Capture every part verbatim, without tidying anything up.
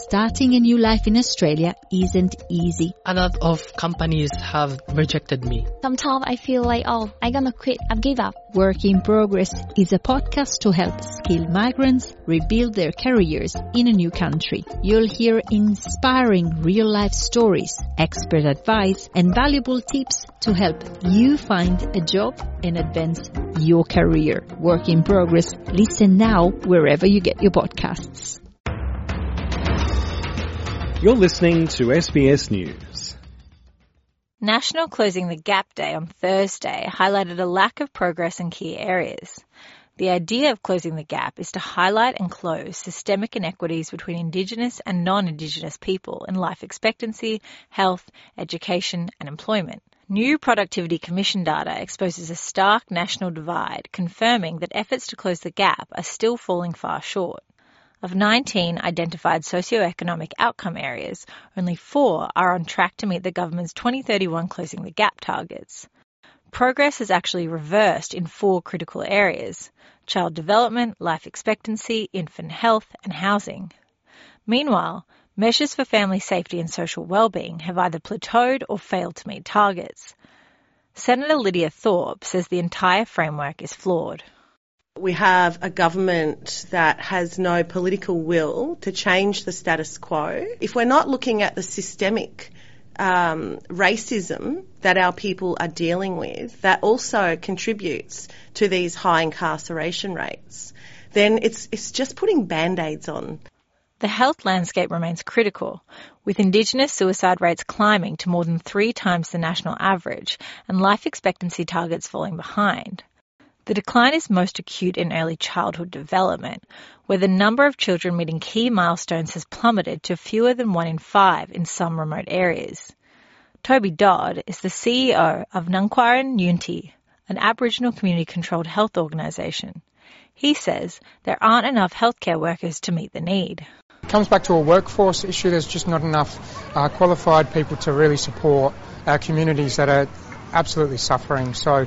Starting a new life in Australia isn't easy. A lot of companies have rejected me. Sometimes I feel like, oh, I'm gonna quit, I've give up. Work in Progress is a podcast to help skilled migrants rebuild their careers in a new country. You'll hear inspiring real-life stories, expert advice, and valuable tips to help you find a job and advance your career. Work in Progress. Listen now wherever you get your podcasts. You're listening to S B S News. National Closing the Gap Day on Thursday highlighted a lack of progress in key areas. The idea of closing the gap is to highlight and close systemic inequities between Indigenous and non-Indigenous people in life expectancy, health, education and employment. New Productivity Commission data exposes a stark national divide, confirming that efforts to close the gap are still falling far short. Of nineteen identified socioeconomic outcome areas, only four are on track to meet the government's twenty thirty-one Closing the Gap targets. Progress has actually reversed in four critical areas: child development, life expectancy, infant health and housing. Meanwhile, measures for family safety and social well-being have either plateaued or failed to meet targets. Senator Lydia Thorpe says the entire framework is flawed. We have a government that has no political will to change the status quo. If we're not looking at the systemic um, racism that our people are dealing with, that also contributes to these high incarceration rates, then it's it's just putting band-aids on. The health landscape remains critical, with Indigenous suicide rates climbing to more than three times the national average and life expectancy targets falling behind. The decline is most acute in early childhood development, where the number of children meeting key milestones has plummeted to fewer than one in five in some remote areas. Toby Dodd is the C E O of Nungwarin Yunti, an Aboriginal community-controlled health organisation. He says there aren't enough healthcare workers to meet the need. It comes back to a workforce issue. There's just not enough uh, qualified people to really support our communities that are absolutely suffering. So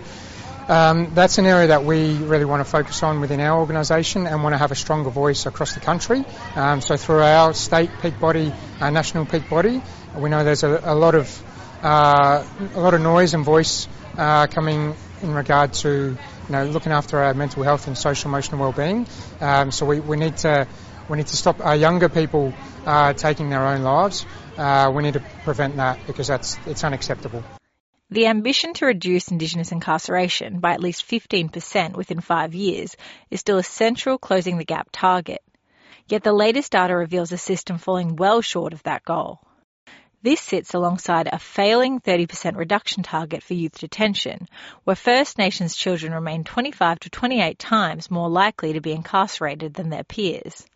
um, that's an area that we really want to focus on within our organisation and want to have a stronger voice across the country. Um, so through our state peak body, our national peak body, we know there's a, a lot of uh, a lot of noise and voice uh, coming in regard to you know looking after our mental health and social emotional well-being. Um, so we, we need to we need to stop our younger people uh, taking their own lives. Uh, we need to prevent that because that's it's unacceptable. The ambition to reduce Indigenous incarceration by at least fifteen percent within five years is still a central Closing the Gap target. Yet the latest data reveals a system falling well short of that goal. This sits alongside a failing thirty percent reduction target for youth detention, where First Nations children remain twenty-five to twenty-eight times more likely to be incarcerated than their peers.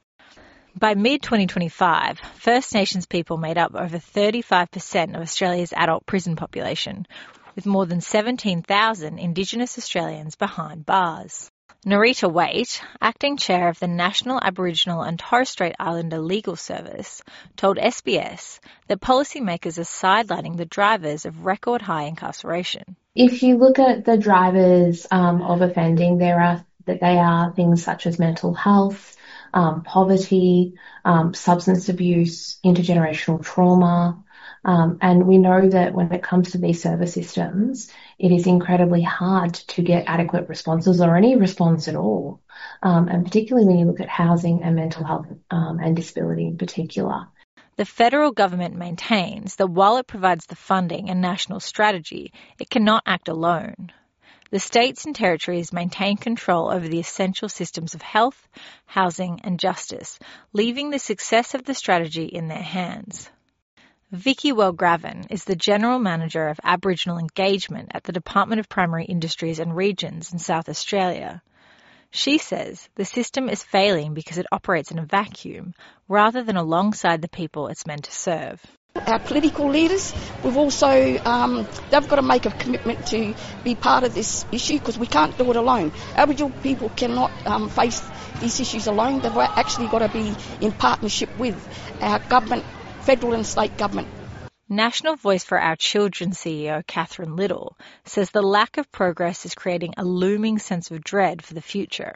By mid twenty twenty-five, First Nations people made up over thirty-five percent of Australia's adult prison population, with more than seventeen thousand Indigenous Australians behind bars. Narita Waite, acting chair of the National Aboriginal and Torres Strait Islander Legal Service, told S B S that policymakers are sidelining the drivers of record high incarceration. If you look at the drivers um, of offending, there are that they are things such as mental health, um, poverty, um, substance abuse, intergenerational trauma. Um, and we know that when it comes to these service systems, it is incredibly hard to get adequate responses or any response at all. Um, and particularly when you look at housing and mental health um, and disability in particular. The federal government maintains that while it provides the funding and national strategy, it cannot act alone. The states and territories maintain control over the essential systems of health, housing and justice, leaving the success of the strategy in their hands. Vicky Wellgraven is the General Manager of Aboriginal Engagement at the Department of Primary Industries and Regions in South Australia. She says the system is failing because it operates in a vacuum rather than alongside the people it's meant to serve. Our political leaders, we've also, um, they've got to make a commitment to be part of this issue because we can't do it alone. Aboriginal people cannot um, face these issues alone. They've actually got to be in partnership with our government, federal and state government. National Voice for Our Children C E O Catherine Little says the lack of progress is creating a looming sense of dread for the future.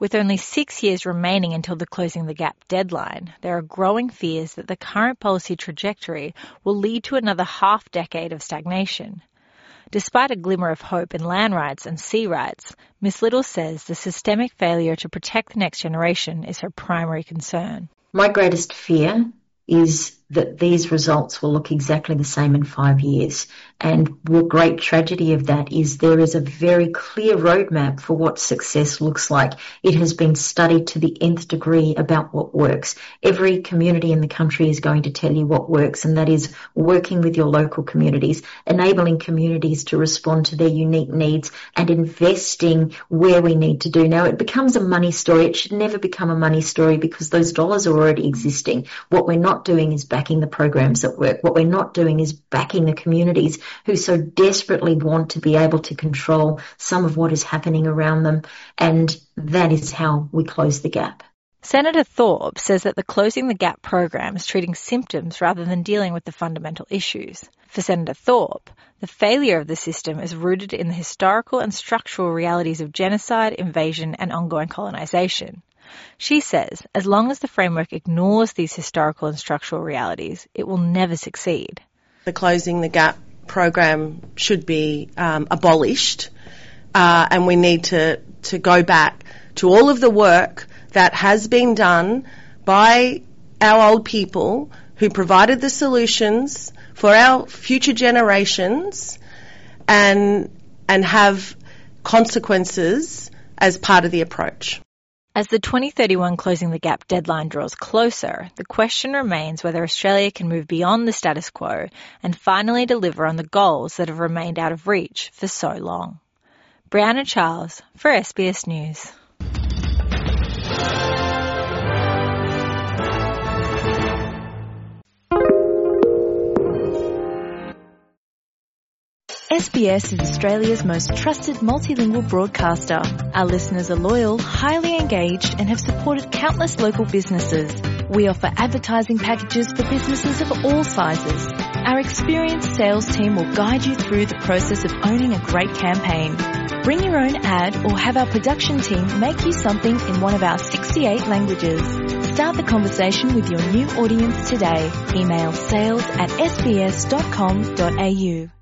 With only six years remaining until the Closing the Gap deadline, there are growing fears that the current policy trajectory will lead to another half-decade of stagnation. Despite a glimmer of hope in land rights and sea rights, Miss Little says the systemic failure to protect the next generation is her primary concern. My greatest fear is that these results will look exactly the same in five years. And the great tragedy of that is there is a very clear roadmap for what success looks like. It has been studied to the nth degree about what works. Every community in the country is going to tell you what works, and that is working with your local communities, enabling communities to respond to their unique needs, and investing where we need to do. Now, it becomes a money story. It should never become a money story because those dollars are already existing. What we're not doing is backing the programs that work. What we're not doing is backing the communities who so desperately want to be able to control some of what is happening around them, and that is how we close the gap. Senator Thorpe says that the Closing the Gap program is treating symptoms rather than dealing with the fundamental issues. For Senator Thorpe, the failure of the system is rooted in the historical and structural realities of genocide, invasion, and ongoing colonisation. She says, as long as the framework ignores these historical and structural realities, it will never succeed. The Closing the Gap program should be um, abolished, uh, and we need to, to go back to all of the work that has been done by our old people who provided the solutions for our future generations, and and have consequences as part of the approach. As the twenty thirty-one Closing the Gap deadline draws closer, the question remains whether Australia can move beyond the status quo and finally deliver on the goals that have remained out of reach for so long. Brianna Charles for S B S News. S B S is Australia's most trusted multilingual broadcaster. Our listeners are loyal, highly engaged, and have supported countless local businesses. We offer advertising packages for businesses of all sizes. Our experienced sales team will guide you through the process of owning a great campaign. Bring your own ad or have our production team make you something in one of our sixty-eight languages. Start the conversation with your new audience today. Email sales at s b s dot com dot a u.